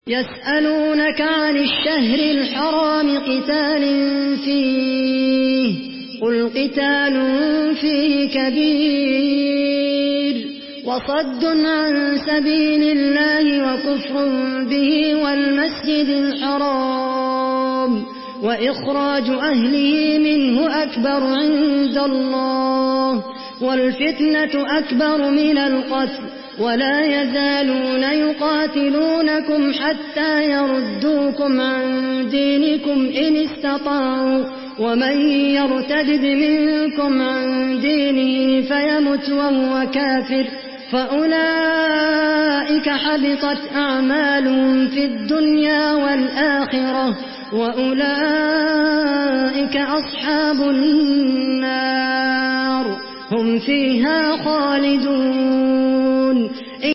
يسألونك عن الشهر الحرام قتال فيه قل قتال فيه كبير وصد عن سبيل الله وكفر به والمسجد الحرام وإخراج أهله منه أكبر عند الله والفتنة أكبر من القتل ولا يزالون يقاتلونكم حتى يردوكم عن دينكم إن استطاعوا ومن يرتد منكم عن دينه فيمت وهو كافر فأولئك حبطت أعمالهم في الدنيا والآخرة وأولئك أصحاب النار هم فيها خالدون